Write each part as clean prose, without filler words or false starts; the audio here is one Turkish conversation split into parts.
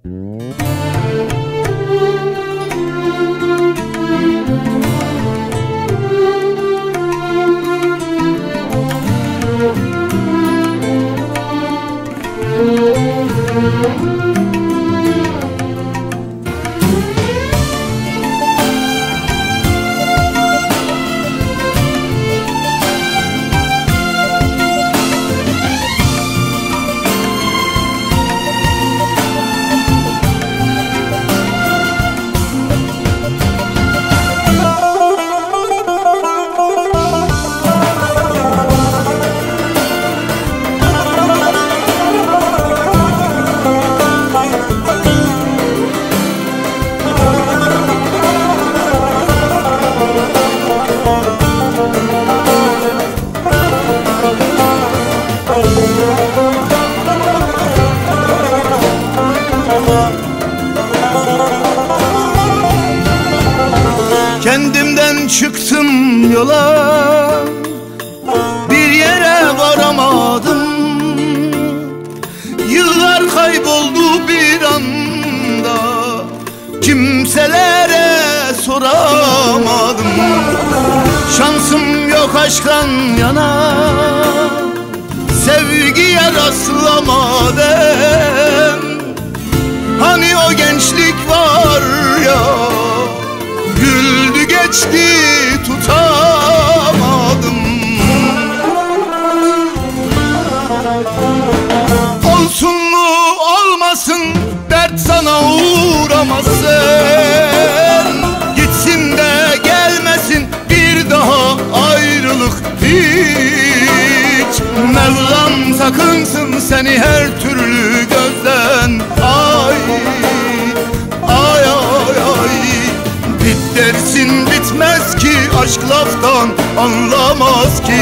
Kendimden çıktım yola, bir yere varamadım. Yıllar kayboldu bir anda, kimselere soramadım. Şansım yok aşktan yana, sevgiye rastlamadım. Hani o gençlik var ya, güldü geçti tutamadım. Olsun mu olmasın, dert sana uğramasın. Gitsin de gelmesin bir daha ayrılık hiç. Mevlam sakınsın seni her türlü gözden. Ay ay ay ay, bit dersin bitmez ki, aşk laftan anlamaz ki.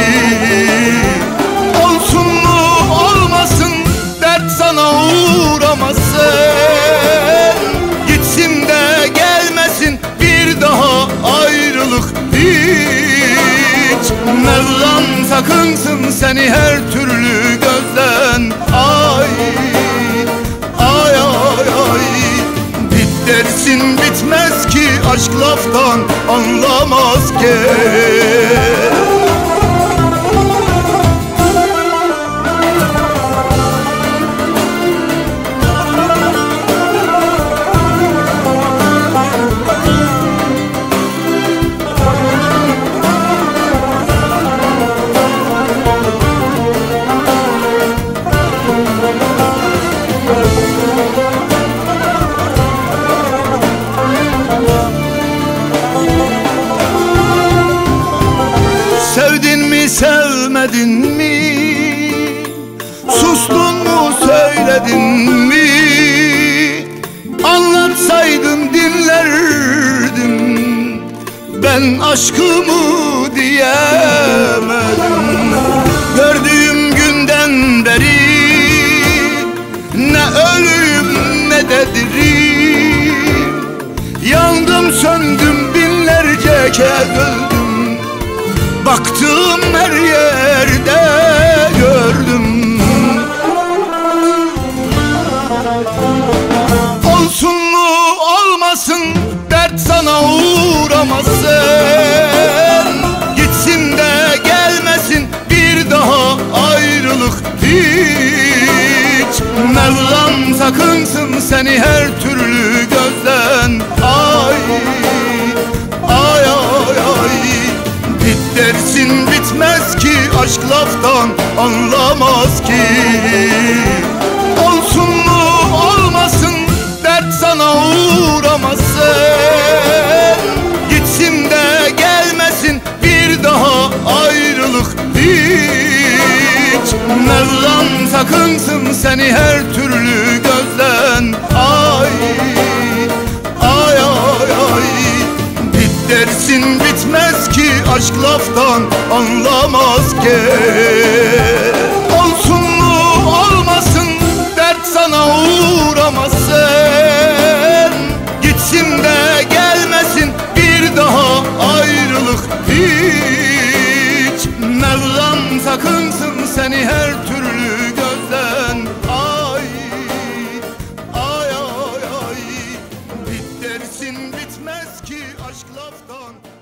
Olsun mu olmasın, dert sana uğramasın. Gitsin de gelmesin bir daha ayrılık hiç. Mevlam sakınsın seni her türlü gözden. Ay ay ay ay, bit dersin bitmez ki, aşk laftan anlamaz ki. Sevdin mi sevmedin mi, sustun mu söyledin mi? Anlatsaydın dinlerdim, ben aşkımı diyemedim. Gördüğüm günden beri ne ölüm ne de dirim. Yandım söndüm binlerce kez öldüm, baktığım her yerde gördüm. Olsun mu olmasın, dert sana uğramasın. Gitsin de gelmesin bir daha ayrılık hiç. Mevlam sakınsın seni her türlü gözden. Ay ay ay ay, bit dersin bitmez ki, aşk laftan anlamaz ki. Olsun mu olmasın, dert sana uğramasın. Gitsin de gelmesin bir daha ayrılık hiç. Mevlam sakınsın seni her türlü gözden. Ay ay ay ay, bit dersin bitmez ki, aşk laftan anlamaz ki. Olsun mu olmasın, dert sana uğramasın. Gitsin de gelmesin bir daha ayrılık hiç. Mevlam sakınsın seni her türlü gözden. Ay ay ay Geçmez ki aşk laftan,